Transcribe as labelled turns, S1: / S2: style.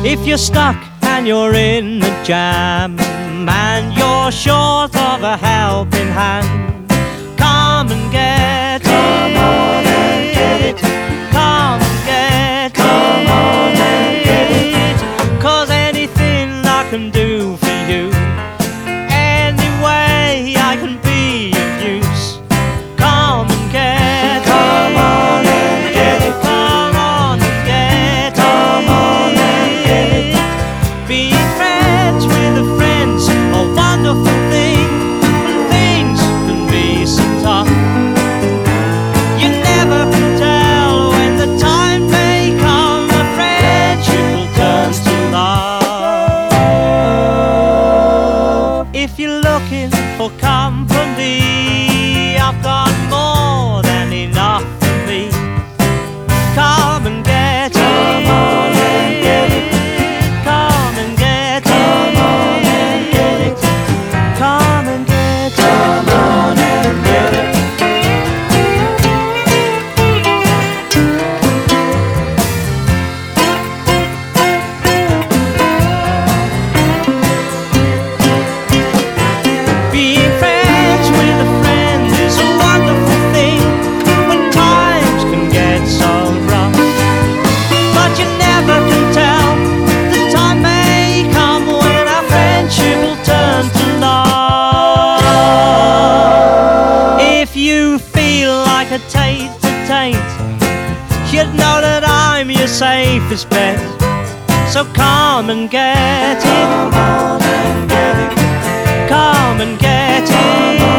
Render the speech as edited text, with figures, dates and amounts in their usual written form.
S1: If you're stuck and you're in a jam and you're short of a helping hand, come and get
S2: Come on and get it.
S1: Come and get
S2: Come on and get it.
S1: 'Cause anything I can do for you, any way I can be of use, come and get
S2: Come on and get it.
S1: Come on and get
S2: Come on and get it.
S1: Being friends with a friend's a wonderful thing, when things can be so tough. You never can tell when the time may come, a friendship will turn to love. If you're looking for company, I've got more than enough for me. Come and get
S2: Come on and get it.
S1: Come and get
S2: Come on and get it.
S1: Come and get
S2: Come on and get it.
S1: Being friends with a friend is a wonderful thing, when times can get so rough. But you never can tell, the time may come when our friendship will turn to love. If you feel like a taint, you'd know that I'm your safest bet. So come and get it.
S2: Come on and get it.
S1: Come and get it.